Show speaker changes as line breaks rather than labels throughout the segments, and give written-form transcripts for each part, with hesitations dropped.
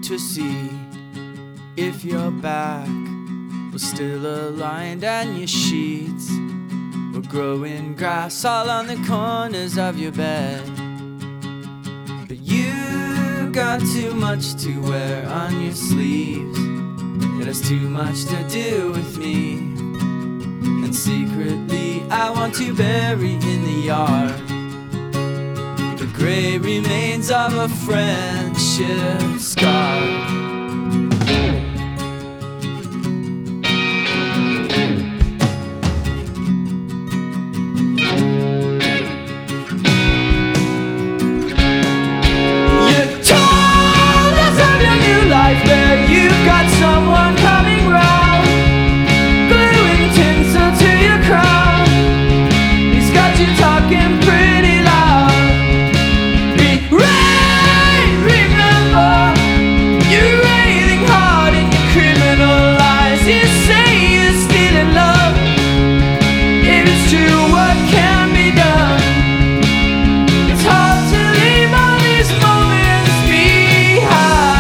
to see if your back was still aligned and your sheets were growing grass all on the corners of your bed. But you got too much to wear on your sleeves. It has too much to do with me, and secretly I want to bury in the yard the grey remains of a friendship scar. You've got someone coming round, gluing tinsel to your crown. He's got you talking pretty loud. Remember, you're railing hard in your criminal lies. You say you're still in love. If it's true, what can be done? It's hard to leave all these moments behind.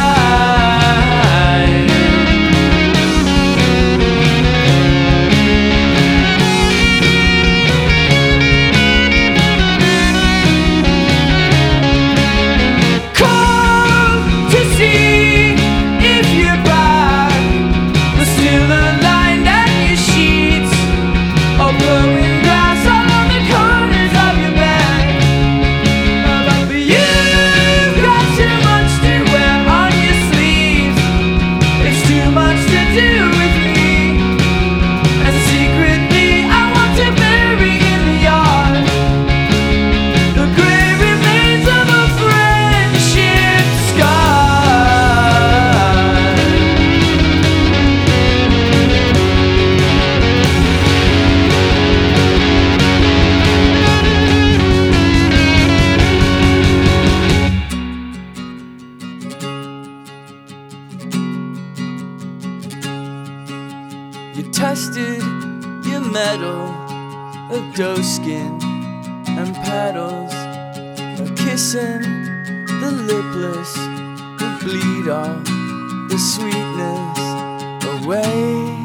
You tested your metal of doe skin and petals, of kissing the lipless, would bleed all the sweetness away.